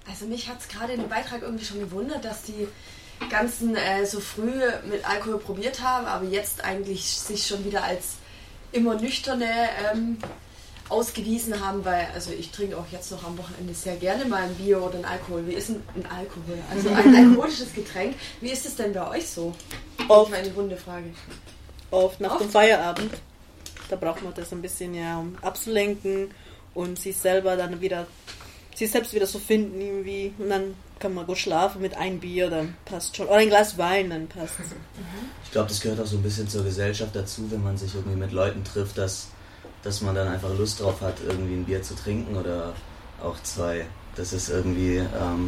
Also mich hat es gerade in dem Beitrag irgendwie schon gewundert, dass die ganzen so früh mit Alkohol probiert haben, aber jetzt eigentlich sich schon wieder als immer nüchterne ausgewiesen haben, weil, also ich trinke auch jetzt noch am Wochenende sehr gerne mal ein Bier oder ein Alkohol. Wie ist ein Alkohol? Also ein alkoholisches Getränk. Wie ist es denn bei euch so? Oft. Eine runde Frage. Oft nach dem Feierabend. Da braucht man das ein bisschen, ja, um abzulenken und sich selbst wieder so finden irgendwie. Und dann kann man gut schlafen mit einem Bier, dann passt schon. Oder ein Glas Wein, dann passt es. Ich glaube, das gehört auch so ein bisschen zur Gesellschaft dazu, wenn man sich irgendwie mit Leuten trifft, dass man dann einfach Lust drauf hat, irgendwie ein Bier zu trinken oder auch 2. Das ist irgendwie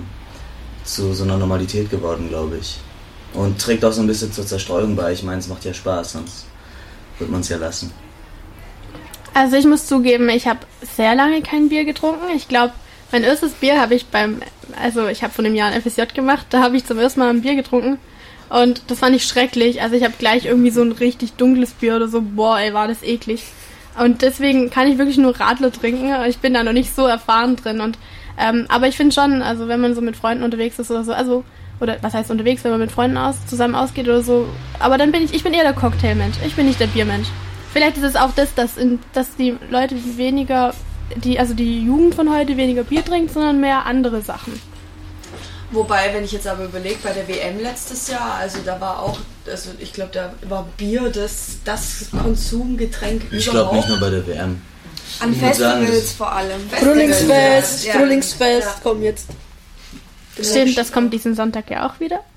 zu so einer Normalität geworden, glaube ich. Und trägt auch so ein bisschen zur Zerstreuung bei. Ich meine, es macht ja Spaß, sonst wird man es ja lassen. Also ich muss zugeben, ich habe sehr lange kein Bier getrunken. Ich glaube, mein erstes Bier habe ich ich habe vor einem Jahr ein FSJ gemacht, da habe ich zum ersten Mal ein Bier getrunken und das fand ich schrecklich. Also ich habe gleich irgendwie so ein richtig dunkles Bier oder so, boah ey, war das eklig. Und deswegen kann ich wirklich nur Radler trinken. Ich bin da noch nicht so erfahren drin. Aber ich finde schon, also wenn man so mit Freunden unterwegs ist oder so, oder was heißt unterwegs, wenn man mit Freunden zusammen ausgeht oder so, aber dann bin ich bin eher der Cocktailmensch. Ich bin nicht der Biermensch. Vielleicht ist es auch dass die Leute weniger, die Jugend von heute weniger Bier trinkt, sondern mehr andere Sachen. Wobei, wenn ich jetzt aber überlege, bei der WM letztes Jahr, also da war auch, also ich glaube, da war Bier das Konsumgetränk überhaupt. Ich glaube nicht nur bei der WM. An Festivals vor allem. Frühlingsfest kommt jetzt. Stimmt, das kommt diesen Sonntag ja auch wieder.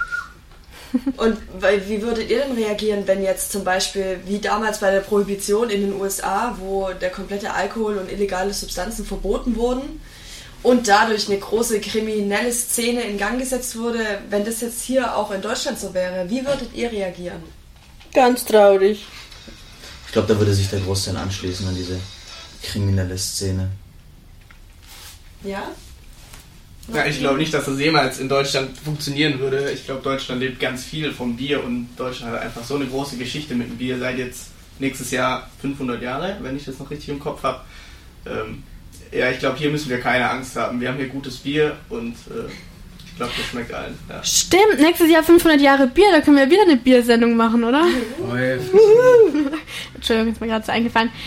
Und wie würdet ihr denn reagieren, wenn jetzt zum Beispiel, wie damals bei der Prohibition in den USA, wo der komplette Alkohol und illegale Substanzen verboten wurden und dadurch eine große kriminelle Szene in Gang gesetzt wurde, wenn das jetzt hier auch in Deutschland so wäre, wie würdet ihr reagieren? Ganz traurig. Ich glaube, da würde sich der Großteil anschließen an diese kriminelle Szene. Ja? Ja, ich glaube nicht, dass das jemals in Deutschland funktionieren würde. Ich glaube, Deutschland lebt ganz viel vom Bier und Deutschland hat einfach so eine große Geschichte mit dem Bier. Seit jetzt nächstes Jahr 500 Jahre, wenn ich das noch richtig im Kopf habe. Ja, ich glaube, hier müssen wir keine Angst haben. Wir haben hier gutes Bier und ich glaube, das schmeckt allen. Ja. Stimmt, nächstes Jahr 500 Jahre Bier, da können wir wieder eine Biersendung machen, oder? Oh, ja. Entschuldigung, ist mir gerade so eingefallen.